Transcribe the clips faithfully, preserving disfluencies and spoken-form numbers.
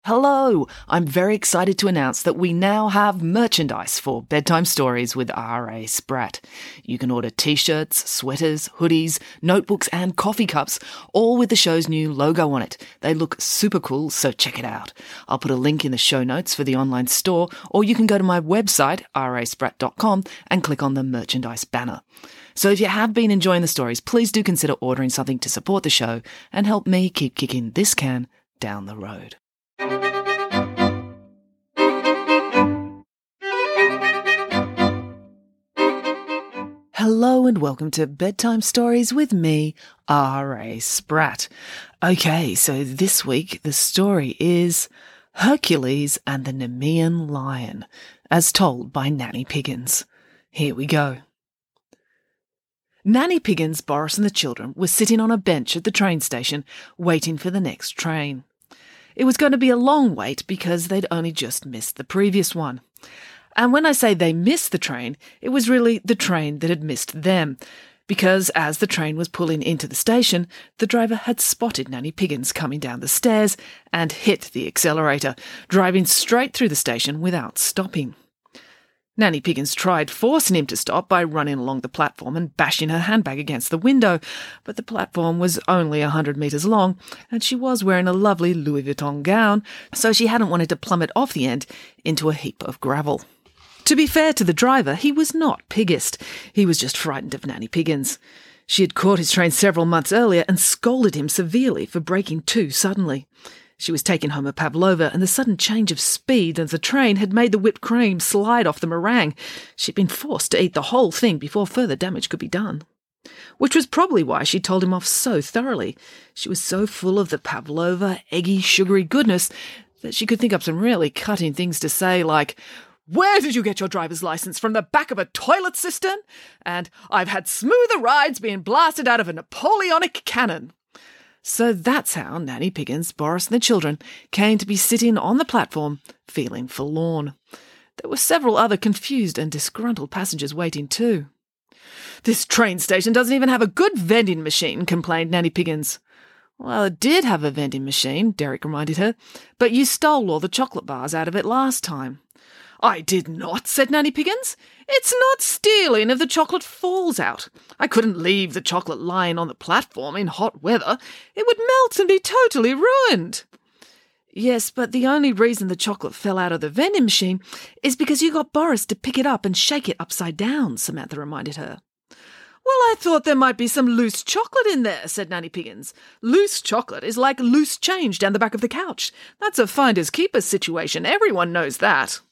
Hello! I'm very excited to announce that we now have merchandise for Bedtime Stories with R A Spratt. You can order t-shirts, sweaters, hoodies, notebooks and coffee cups, all with the show's new logo on it. They look super cool, so check it out. I'll put a link in the show notes for the online store, or you can go to my website, r a spratt dot com, and click on the merchandise banner. So if you have been enjoying the stories, please do consider ordering something to support the show and help me keep kicking this can down the road. Hello and welcome to Bedtime Stories with me, R A Spratt. Okay, so this week the story is Hercules and the Nemean Lion, as told by Nanny Piggins. Here we go. Nanny Piggins, Boris and the children were sitting on a bench at the train station waiting for the next train. It was going to be a long wait because they'd only just missed the previous one. And when I say they missed the train, it was really the train that had missed them, because as the train was pulling into the station, the driver had spotted Nanny Piggins coming down the stairs and hit the accelerator, driving straight through the station without stopping. Nanny Piggins tried forcing him to stop by running along the platform and bashing her handbag against the window, but the platform was only a hundred metres long, and she was wearing a lovely Louis Vuitton gown, so she hadn't wanted to plummet off the end into a heap of gravel. To be fair to the driver, he was not piggist. He was just frightened of Nanny Piggins. She had caught his train several months earlier and scolded him severely for braking too suddenly. She was taking home a pavlova, and the sudden change of speed of the train had made the whipped cream slide off the meringue. She'd been forced to eat the whole thing before further damage could be done. Which was probably why she told him off so thoroughly. She was so full of the pavlova, eggy, sugary goodness that she could think up some really cutting things to say, like, "Where did you get your driver's license? From the back of a toilet cistern?" And "I've had smoother rides being blasted out of a Napoleonic cannon." So that's how Nanny Piggins, Boris and the children came to be sitting on the platform, feeling forlorn. There were several other confused and disgruntled passengers waiting too. "This train station doesn't even have a good vending machine," complained Nanny Piggins. "Well, it did have a vending machine," Derek reminded her, "but you stole all the chocolate bars out of it last time." "I did not," said Nanny Piggins. "It's not stealing if the chocolate falls out. I couldn't leave the chocolate lying on the platform in hot weather. It would melt and be totally ruined." "Yes, but the only reason the chocolate fell out of the vending machine is because you got Boris to pick it up and shake it upside down," Samantha reminded her. "Well, I thought there might be some loose chocolate in there," said Nanny Piggins. "Loose chocolate is like loose change down the back of the couch. That's a finders keepers situation. Everyone knows that."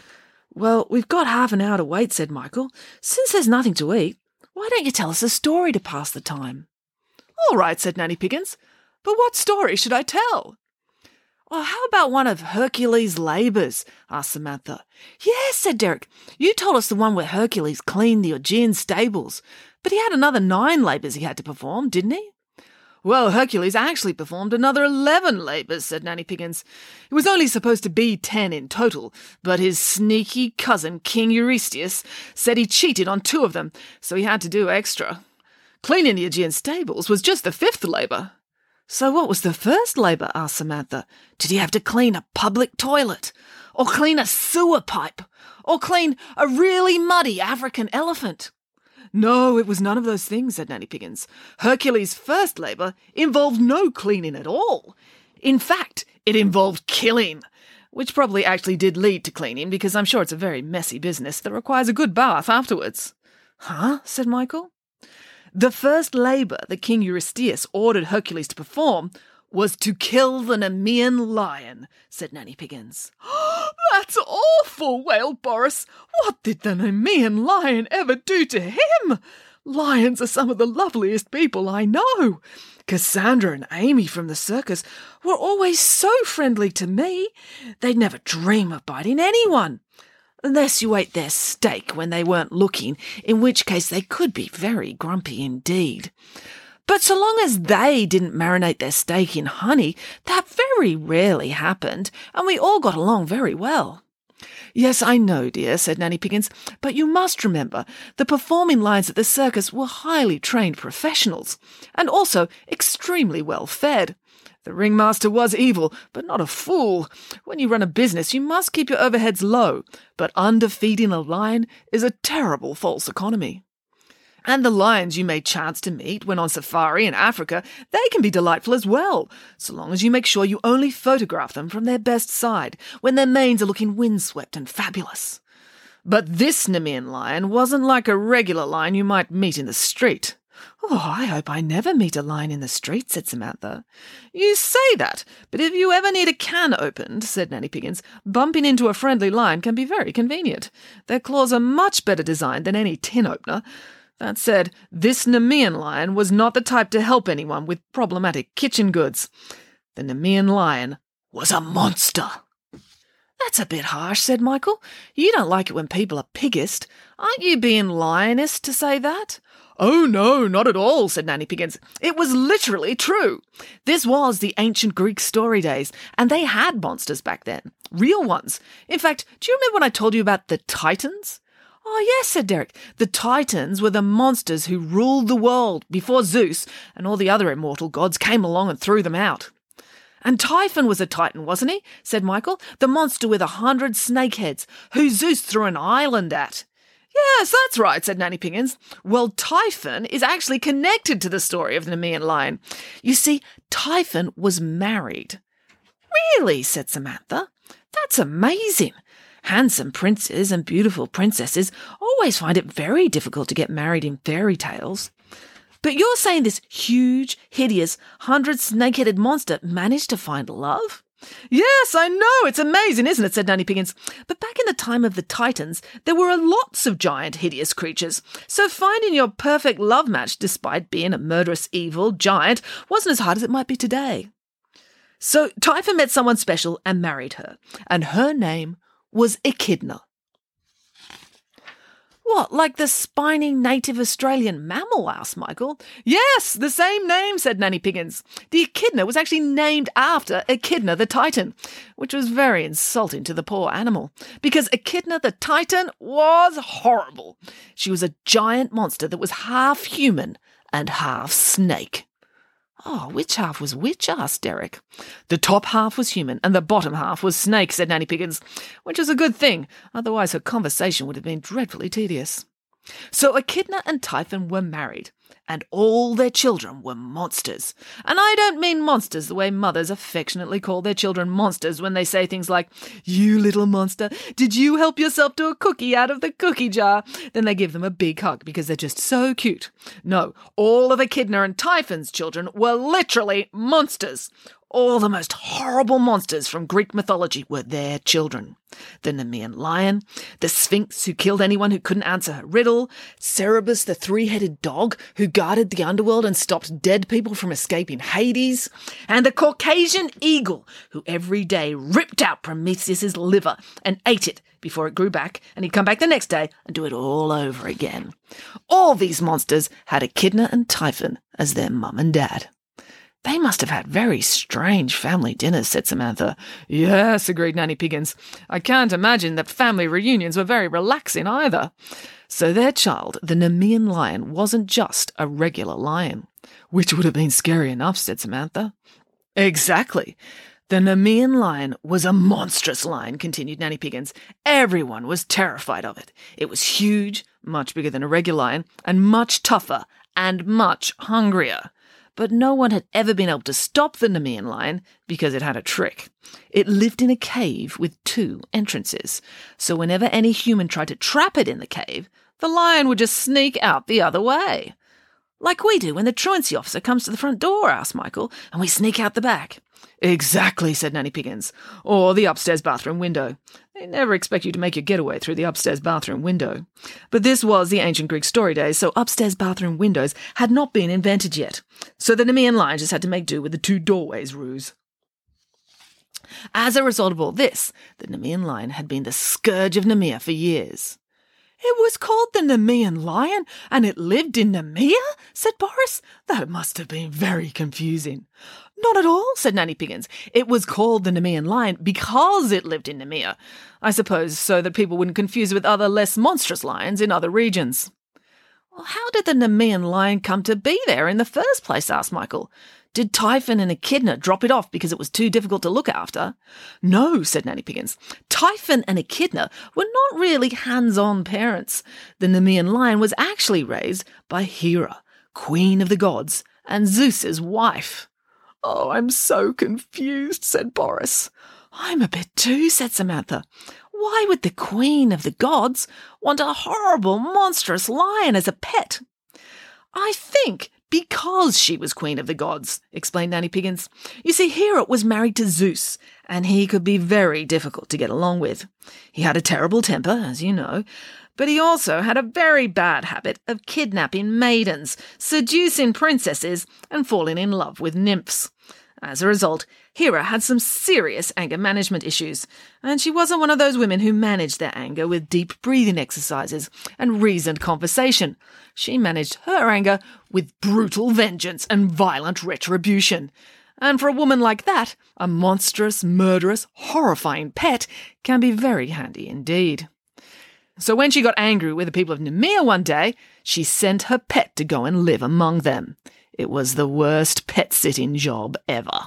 "Well, we've got half an hour to wait," said Michael. "Since there's nothing to eat, why don't you tell us a story to pass the time?" "All right," said Nanny Piggins. "But what story should I tell?" "Well, how about one of Hercules' labours?" asked Samantha. "Yes," said Derek. "You told us the one where Hercules cleaned the Augean stables. But he had another nine labours he had to perform, didn't he?" "Well, Hercules actually performed another eleven labours," said Nanny Piggins. "It was only supposed to be ten in total, but his sneaky cousin, King Eurystheus, said he cheated on two of them, so he had to do extra. Cleaning the Augean stables was just the fifth labour." "So what was the first labour?" asked Samantha. "Did he have to clean a public toilet? Or clean a sewer pipe? Or clean a really muddy African elephant?" "No, it was none of those things," said Nanny Piggins. "Hercules' first labour involved no cleaning at all. In fact, it involved killing, which probably actually did lead to cleaning, because I'm sure it's a very messy business that requires a good bath afterwards." "Huh?" said Michael. "The first labour that King Eurystheus ordered Hercules to perform was to kill the Nemean lion," said Nanny Piggins. "That's awful," wailed Boris. "What did the Nemean lion ever do to him? Lions are some of the loveliest people I know. Cassandra and Amy from the circus were always so friendly to me. They'd never dream of biting anyone. Unless you ate their steak when they weren't looking, in which case they could be very grumpy indeed. But so long as they didn't marinate their steak in honey, that very rarely happened, and we all got along very well." "Yes, I know, dear," said Nanny Piggins, "but you must remember the performing lions at the circus were highly trained professionals, and also extremely well fed. The ringmaster was evil, but not a fool. When you run a business, you must keep your overheads low, but underfeeding a lion is a terrible false economy. And the lions you may chance to meet when on safari in Africa, they can be delightful as well, so long as you make sure you only photograph them from their best side, when their manes are looking windswept and fabulous. But this Nemean lion wasn't like a regular lion you might meet in the street. "Oh, I hope I never meet a lion in the street," said Samantha. "You say that, but if you ever need a can opened," said Nanny Piggins, "bumping into a friendly lion can be very convenient. Their claws are much better designed than any tin opener. That said, this Nemean lion was not the type to help anyone with problematic kitchen goods. The Nemean lion was a monster." "That's a bit harsh," said Michael. "You don't like it when people are piggist. Aren't you being lionist to say that?" "Oh, no, not at all," said Nanny Piggins. "It was literally true. This was the ancient Greek story days, and they had monsters back then. Real ones. In fact, do you remember when I told you about the Titans?" "Oh, yes," said Derek. "The Titans were the monsters who ruled the world before Zeus and all the other immortal gods came along and threw them out." "And Typhon was a Titan, wasn't he?" said Michael. "The monster with a hundred snake heads, who Zeus threw an island at." "Yes, that's right," said Nanny Piggins. "Well, Typhon is actually connected to the story of the Nemean lion. You see, Typhon was married." "Really?" said Samantha. "That's amazing. Handsome princes and beautiful princesses always find it very difficult to get married in fairy tales. But you're saying this huge, hideous, hundred snake-headed monster managed to find love?" "Yes, I know, it's amazing, isn't it?" said Nanny Piggins. "But back in the time of the Titans, there were lots of giant, hideous creatures, so finding your perfect love match, despite being a murderous, evil giant, wasn't as hard as it might be today." So Typhon met someone special and married her, and her name was Echidna. "What, like the spiny native Australian mammal?" asked Michael. "Yes, the same name," said Nanny Piggins. "The Echidna was actually named after Echidna the Titan, which was very insulting to the poor animal, because Echidna the Titan was horrible. She was a giant monster that was half human and half snake." "Oh, which half was which?" asked Derek. "The top half was human and the bottom half was snake," said Nanny Piggins, which was a good thing, otherwise her conversation would have been dreadfully tedious. So Echidna and Typhon were married, and all their children were monsters. And I don't mean monsters the way mothers affectionately call their children monsters when they say things like, "You little monster, did you help yourself to a cookie out of the cookie jar?" Then they give them a big hug because they're just so cute. No, all of Echidna and Typhon's children were literally monsters. All the most horrible monsters from Greek mythology were their children. The Nemean lion, the Sphinx who killed anyone who couldn't answer her riddle, Cerberus the three-headed dog who guarded the underworld and stopped dead people from escaping Hades, and the Caucasian eagle who every day ripped out Prometheus's liver and ate it before it grew back, and he'd come back the next day and do it all over again. All these monsters had Echidna and Typhon as their mum and dad. "They must have had very strange family dinners," said Samantha. "Yes," agreed Nanny Piggins. "I can't imagine that family reunions were very relaxing either." So their child, the Nemean lion, wasn't just a regular lion. "Which would have been scary enough," said Samantha. "Exactly. The Nemean lion was a monstrous lion," continued Nanny Piggins. "Everyone was terrified of it. It was huge, much bigger than a regular lion, and much tougher and much hungrier. But no one had ever been able to stop the Nemean lion because it had a trick. It lived in a cave with two entrances, so whenever any human tried to trap it in the cave, the lion would just sneak out the other way. "Like we do when the truancy officer comes to the front door," asked Michael, "and we sneak out the back." "Exactly," said Nanny Piggins. "Or the upstairs bathroom window. They never expect you to make your getaway through the upstairs bathroom window." But this was the ancient Greek story days, so upstairs bathroom windows had not been invented yet. So the Nemean lion just had to make do with the two doorways ruse. As a result of all this, the Nemean lion had been the scourge of Nemea for years. "It was called the Nemean lion, and it lived in Nemea?" said Boris. "That must have been very confusing." "Not at all," said Nanny Piggins. "It was called the Nemean lion because it lived in Nemea. I suppose so that people wouldn't confuse it with other less monstrous lions in other regions." "Well, how did the Nemean lion come to be there in the first place?" asked Michael. Did Typhon and Echidna drop it off because it was too difficult to look after? No, said Nanny Piggins. Typhon and Echidna were not really hands-on parents. The Nemean lion was actually raised by Hera, queen of the gods, and Zeus's wife. Oh, I'm so confused, said Boris. I'm a bit too, said Samantha. Why would the queen of the gods want a horrible, monstrous lion as a pet? I think because she was queen of the gods, explained Nanny Piggins. You see, Hera was married to Zeus, and he could be very difficult to get along with. He had a terrible temper, as you know, but he also had a very bad habit of kidnapping maidens, seducing princesses, and falling in love with nymphs. As a result, Hera had some serious anger management issues, and she wasn't one of those women who managed their anger with deep breathing exercises and reasoned conversation. She managed her anger with brutal vengeance and violent retribution. And for a woman like that, a monstrous, murderous, horrifying pet can be very handy indeed. So when she got angry with the people of Nemea one day, she sent her pet to go and live among them. It was the worst pet-sitting job ever.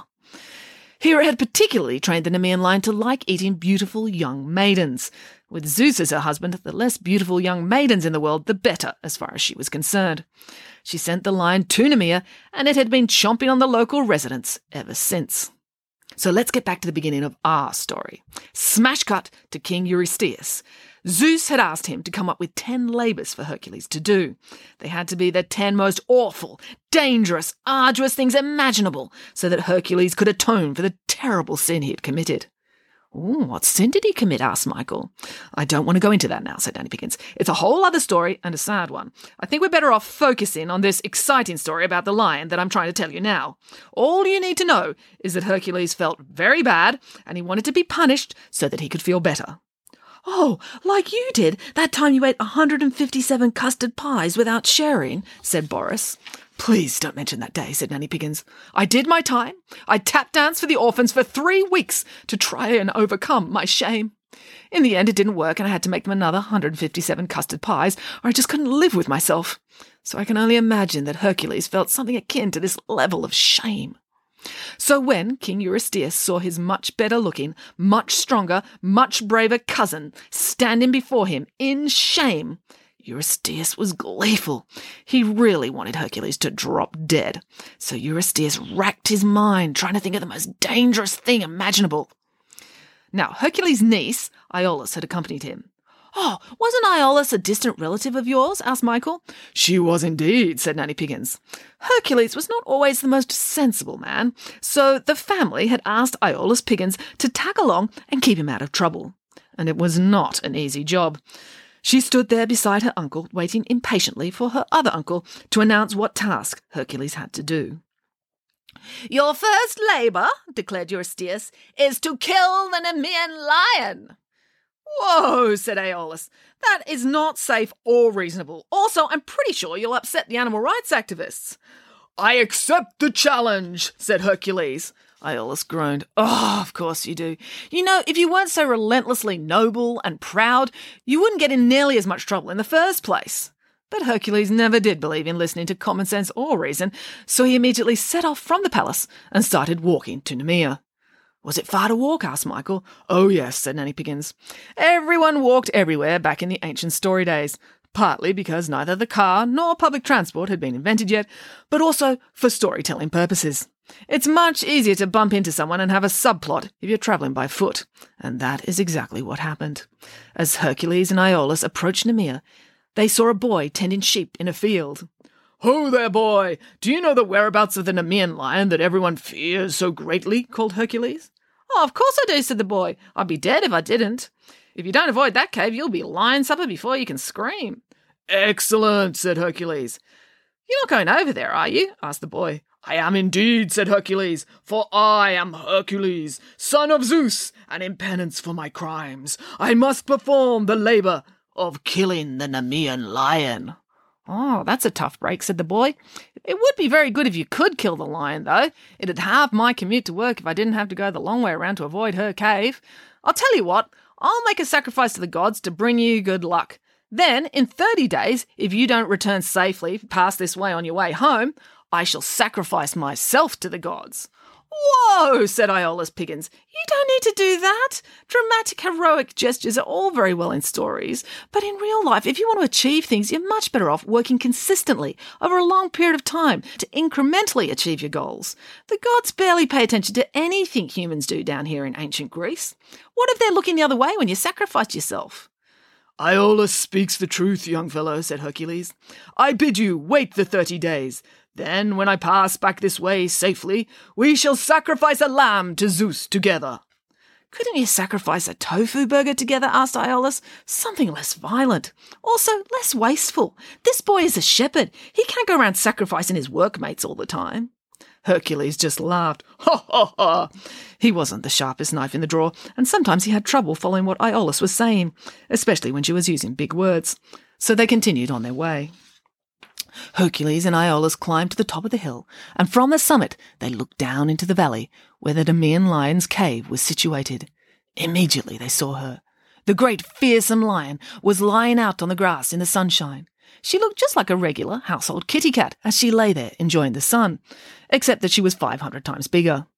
Hera had particularly trained the Nemean lion to like eating beautiful young maidens. With Zeus as her husband, the less beautiful young maidens in the world, the better, as far as she was concerned. She sent the lion to Nemea, and it had been chomping on the local residents ever since. So let's get back to the beginning of our story. Smash cut to King Eurystheus. Zeus had asked him to come up with ten labours for Hercules to do. They had to be the ten most awful, dangerous, arduous things imaginable, so that Hercules could atone for the terrible sin he had committed. Ooh, what sin did he commit? Asked Michael. I don't want to go into that now, said Nanny Piggins. It's a whole other story and a sad one. I think we're better off focusing on this exciting story about the lion that I'm trying to tell you now. All you need to know is that Hercules felt very bad and he wanted to be punished so that he could feel better. Oh, like you did that time you ate one hundred fifty-seven custard pies without sharing, said Boris. Please don't mention that day, said Nanny Piggins. I did my time. I tap danced for the orphans for three weeks to try and overcome my shame. In the end, it didn't work, and I had to make them another one hundred fifty-seven custard pies, or I just couldn't live with myself. So I can only imagine that Hercules felt something akin to this level of shame. So when King Eurystheus saw his much better-looking, much stronger, much braver cousin standing before him in shame, Eurystheus was gleeful. He really wanted Hercules to drop dead. So Eurystheus racked his mind, trying to think of the most dangerous thing imaginable. Now, Hercules' niece, Iolaus, had accompanied him. Oh, wasn't Iolaus a distant relative of yours? Asked Michael. She was indeed, said Nanny Piggins. Hercules was not always the most sensible man, so the family had asked Iolaus Piggins to tag along and keep him out of trouble. And it was not an easy job. She stood there beside her uncle, waiting impatiently for her other uncle to announce what task Hercules had to do. Your first labour, declared Eurystheus, is to kill the Nemean lion. Whoa, said Iolaus. That is not safe or reasonable. Also, I'm pretty sure you'll upset the animal rights activists. I accept the challenge, said Hercules. Iolaus groaned. Oh, of course you do. You know, if you weren't so relentlessly noble and proud, you wouldn't get in nearly as much trouble in the first place. But Hercules never did believe in listening to common sense or reason, so he immediately set off from the palace and started walking to Nemea. Was it far to walk? Asked Michael. Oh, yes, said Nanny Piggins. Everyone walked everywhere back in the ancient story days, partly because neither the car nor public transport had been invented yet, but also for storytelling purposes. It's much easier to bump into someone and have a subplot if you're travelling by foot, and that is exactly what happened. As Hercules and Iolaus approached Nemea, they saw a boy tending sheep in a field. Ho there, boy! Do you know the whereabouts of the Nemean lion that everyone fears so greatly? Called Hercules. Oh, of course I do, said the boy. I'd be dead if I didn't. If you don't avoid that cave, you'll be lion supper before you can scream. Excellent, said Hercules. You're not going over there, are you? Asked the boy. I am indeed, said Hercules, for I am Hercules, son of Zeus, and in penance for my crimes, I must perform the labour of killing the Nemean lion. Oh, that's a tough break, said the boy. It would be very good if you could kill the lion, though. It'd halve my commute to work if I didn't have to go the long way around to avoid her cave. I'll tell you what, I'll make a sacrifice to the gods to bring you good luck. Then, in thirty days, if you don't return safely past this way on your way home, I shall sacrifice myself to the gods." "Whoa," said Iolaus Piggins. "You don't need to do that. Dramatic, heroic gestures are all very well in stories, but in real life, if you want to achieve things, you're much better off working consistently over a long period of time to incrementally achieve your goals. The gods barely pay attention to anything humans do down here in ancient Greece. What if they're looking the other way when you sacrificed yourself?" "Iolaus speaks the truth, young fellow," said Hercules. "I bid you wait the thirty days. Then, when I pass back this way safely, we shall sacrifice a lamb to Zeus together." "Couldn't you sacrifice a tofu burger together?" asked Iolaus. "Something less violent. Also, less wasteful. This boy is a shepherd. He can't go around sacrificing his workmates all the time." Hercules just laughed. "Ha, ha, ha!" He wasn't the sharpest knife in the drawer, and sometimes he had trouble following what Iolaus was saying, especially when she was using big words. So they continued on their way. Hercules and Iolaus climbed to the top of the hill, and from the summit they looked down into the valley where the Nemean lion's cave was situated. Immediately they saw her. The great fearsome lion was lying out on the grass in the sunshine. She looked just like a regular household kitty cat as she lay there enjoying the sun, except that she was five hundred times bigger.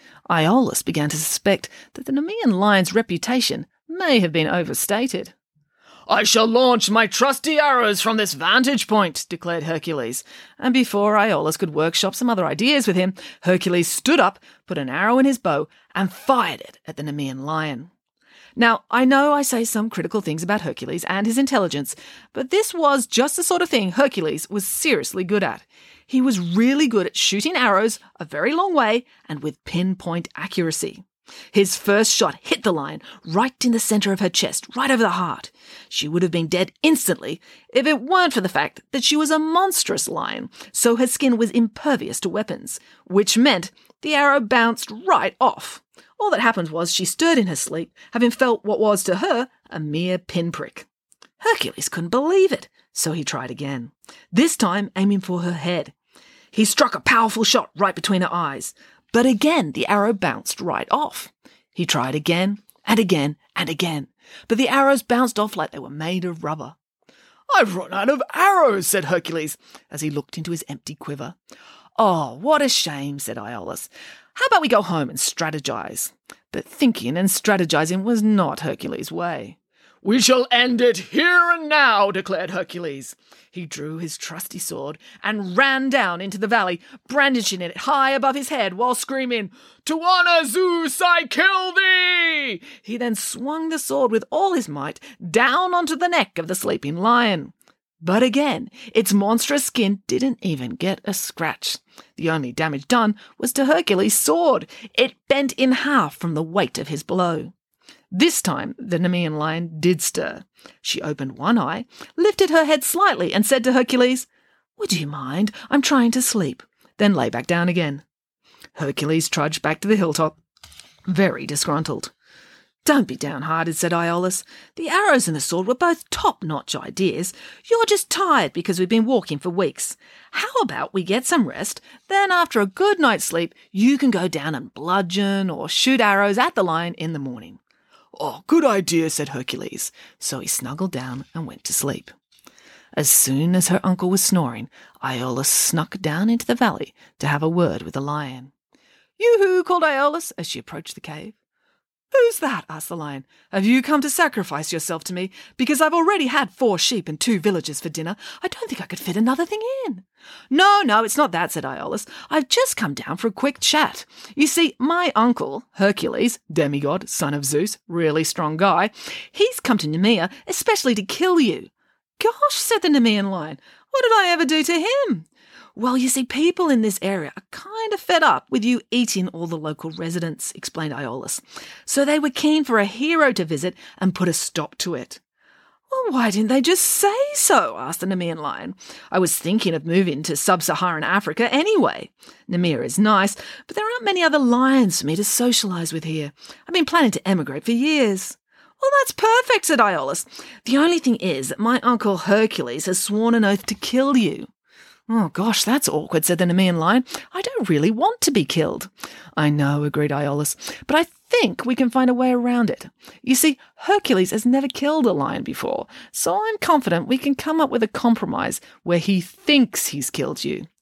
Iolaus began to suspect that the Nemean lion's reputation may have been overstated. "I shall launch my trusty arrows from this vantage point," declared Hercules, and before Iolaus could workshop some other ideas with him, Hercules stood up, put an arrow in his bow, and fired it at the Nemean lion. Now, I know I say some critical things about Hercules and his intelligence, but this was just the sort of thing Hercules was seriously good at. He was really good at shooting arrows a very long way and with pinpoint accuracy. His first shot hit the lion right in the centre of her chest, right over the heart. She would have been dead instantly if it weren't for the fact that she was a monstrous lion, so her skin was impervious to weapons, which meant the arrow bounced right off. All that happened was she stirred in her sleep, having felt what was to her a mere pinprick. Hercules couldn't believe it, so he tried again, this time aiming for her head. He struck a powerful shot right between her eyes, but again the arrow bounced right off. He tried again and again and again, but the arrows bounced off like they were made of rubber. "I've run out of arrows," said Hercules, as he looked into his empty quiver. "Oh, what a shame," said Iolaus. "How about we go home and strategize?" But thinking and strategizing was not Hercules' way. "We shall end it here and now," declared Hercules. He drew his trusty sword and ran down into the valley, brandishing it high above his head while screaming, "To honour Zeus, I kill thee!" He then swung the sword with all his might down onto the neck of the sleeping lion. But again, its monstrous skin didn't even get a scratch. The only damage done was to Hercules' sword. It bent in half from the weight of his blow. This time, the Nemean lion did stir. She opened one eye, lifted her head slightly, and said to Hercules, "Would you mind? I'm trying to sleep," then lay back down again. Hercules trudged back to the hilltop, very disgruntled. "Don't be downhearted," said Iolaus. "The arrows and the sword were both top-notch ideas. You're just tired because we've been walking for weeks. How about we get some rest, then after a good night's sleep, you can go down and bludgeon or shoot arrows at the lion in the morning." "Oh, good idea," said Hercules. So he snuggled down and went to sleep. As soon as her uncle was snoring, Iolaus snuck down into the valley to have a word with the lion. "Yoo-hoo!" called Iolaus as she approached the cave. "Who's that?" asked the lion. "Have you come to sacrifice yourself to me? Because I've already had four sheep and two villagers for dinner. I don't think I could fit another thing in." "No, no, it's not that," said Iolaus. "I've just come down for a quick chat. You see, my uncle, Hercules, demigod, son of Zeus, really strong guy, he's come to Nemea especially to kill you." "Gosh," said the Nemean lion, "what did I ever do to him?" "Well, you see, people in this area are kind of fed up with you eating all the local residents," explained Iolaus. "So they were keen for a hero to visit and put a stop to it." "Well, why didn't they just say so?" asked the Nemean lion. "I was thinking of moving to sub-Saharan Africa anyway. Nemea is nice, but there aren't many other lions for me to socialise with here. I've been planning to emigrate for years." "Well, that's perfect," said Iolaus. "The only thing is that my uncle Hercules has sworn an oath to kill you." "Oh, gosh, that's awkward," said the Nemean lion. "I don't really want to be killed." "I know," agreed Iolaus, "but I think we can find a way around it. You see, Hercules has never killed a lion before, so I'm confident we can come up with a compromise where he thinks he's killed you."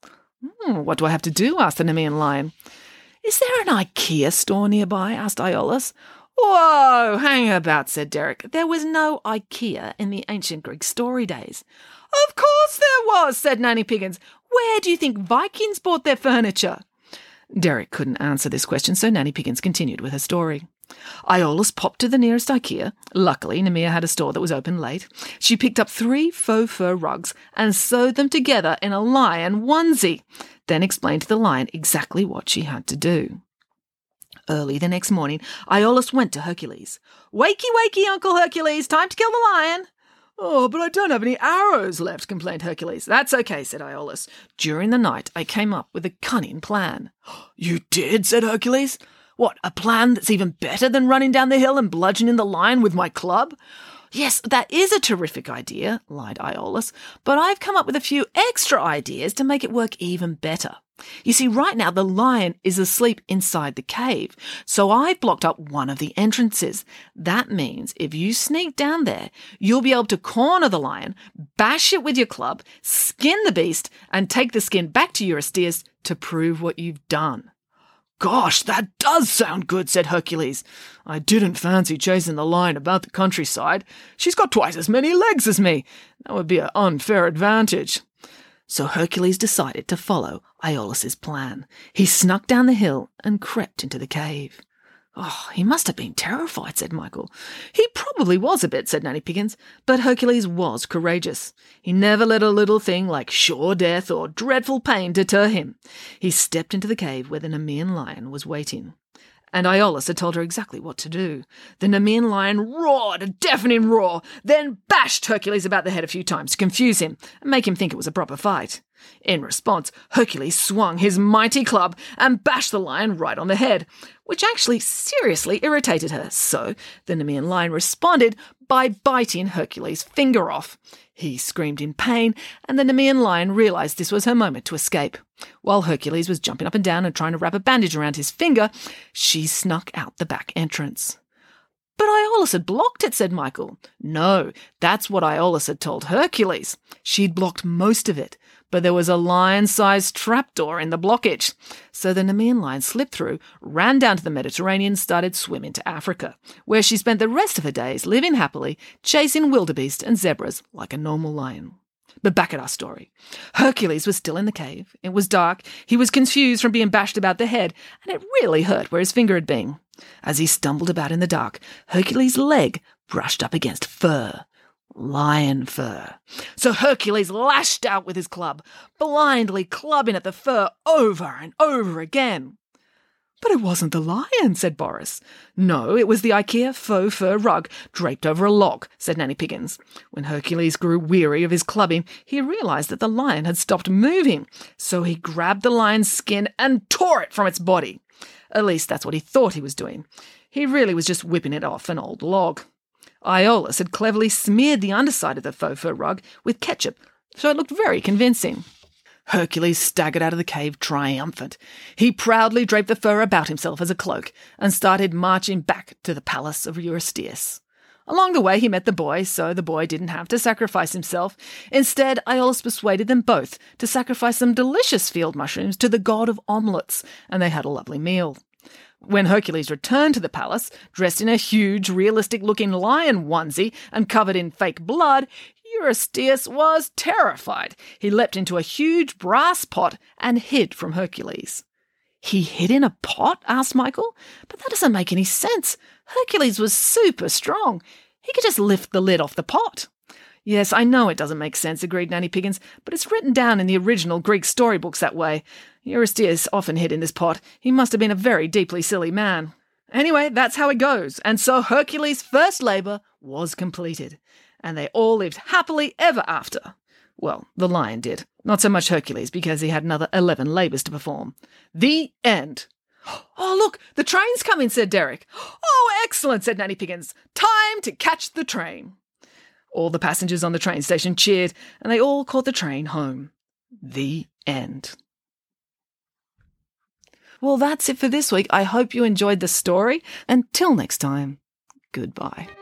Hmm, what do I have to do? Asked the Nemean lion. Is there an IKEA store nearby? Asked Iolaus. Whoa, hang about, said Derek. There was no IKEA in the ancient Greek story days. Of course there was, said Nanny Piggins. Where do you think Vikings bought their furniture? Derek couldn't answer this question, so Nanny Piggins continued with her story. Iolaus popped to the nearest IKEA. Luckily, Nemea had a store that was open late. She picked up three faux fur rugs and sewed them together in a lion onesie, then explained to the lion exactly what she had to do. Early the next morning, Iolaus went to Hercules. Wakey, wakey, Uncle Hercules, time to kill the lion. Oh, but I don't have any arrows left, complained Hercules. That's okay, said Iolaus. During the night, I came up with a cunning plan. You did, said Hercules. What, a plan that's even better than running down the hill and bludgeoning the lion with my club? Yes, that is a terrific idea, lied Iolaus, but I've come up with a few extra ideas to make it work even better. You see, right now the lion is asleep inside the cave, so I've blocked up one of the entrances. That means if you sneak down there, you'll be able to corner the lion, bash it with your club, skin the beast, and take the skin back to Eurystheus to prove what you've done. Gosh, that does sound good, said Hercules. I didn't fancy chasing the lion about the countryside. She's got twice as many legs as me. That would be an unfair advantage. So Hercules decided to follow Iolaus's plan. He snuck down the hill and crept into the cave. Oh, he must have been terrified, said Michael. He probably was a bit, said Nanny Piggins, but Hercules was courageous. He never let a little thing like sure death or dreadful pain deter him. He stepped into the cave where the Nemean lion was waiting. And Iolaus had told her exactly what to do. The Nemean lion roared a deafening roar, then bashed Hercules about the head a few times to confuse him and make him think it was a proper fight. In response, Hercules swung his mighty club and bashed the lion right on the head, which actually seriously irritated her, so the Nemean lion responded by biting Hercules' finger off. He screamed in pain, and the Nemean lion realized this was her moment to escape. While Hercules was jumping up and down and trying to wrap a bandage around his finger, she snuck out the back entrance. But Iolaus had blocked it, said Michael. No, that's what Iolaus had told Hercules. She'd blocked most of it, but there was a lion-sized trapdoor in the blockage. So the Nemean lion slipped through, ran down to the Mediterranean and started swimming to Africa, where she spent the rest of her days living happily, chasing wildebeest and zebras like a normal lion. But back at our story. Hercules was still in the cave. It was dark. He was confused from being bashed about the head, and it really hurt where his finger had been. As he stumbled about in the dark, Hercules' leg brushed up against fur. Lion fur. So Hercules lashed out with his club, blindly clubbing at the fur over and over again. But it wasn't the lion, said Boris. No, it was the IKEA faux fur rug draped over a log, said Nanny Piggins. When Hercules grew weary of his clubbing, he realized that the lion had stopped moving, so he grabbed the lion's skin and tore it from its body. At least that's what he thought he was doing. He really was just whipping it off an old log. Iolaus had cleverly smeared the underside of the faux fur rug with ketchup, so it looked very convincing. Hercules staggered out of the cave triumphant. He proudly draped the fur about himself as a cloak and started marching back to the palace of Eurystheus. Along the way he met the boy, so the boy didn't have to sacrifice himself. Instead, Iolaus persuaded them both to sacrifice some delicious field mushrooms to the god of omelettes, and they had a lovely meal. When Hercules returned to the palace, dressed in a huge, realistic-looking lion onesie and covered in fake blood, Eurystheus was terrified. He leapt into a huge brass pot and hid from Hercules. He hid in a pot? Asked Michael. But that doesn't make any sense. Hercules was super strong. He could just lift the lid off the pot. Yes, I know it doesn't make sense, agreed Nanny Piggins, but it's written down in the original Greek storybooks that way. Eurystheus often hid in this pot. He must have been a very deeply silly man. Anyway, that's how it goes, and so Hercules' first labour was completed, and they all lived happily ever after. Well, the lion did. Not so much Hercules, because he had another eleven labours to perform. The end. Oh, look, the train's coming, said Derek. Oh, excellent, said Nanny Piggins. Time to catch the train. All the passengers on the train station cheered, and they all caught the train home. The end. Well, that's it for this week. I hope you enjoyed the story. Until next time, goodbye.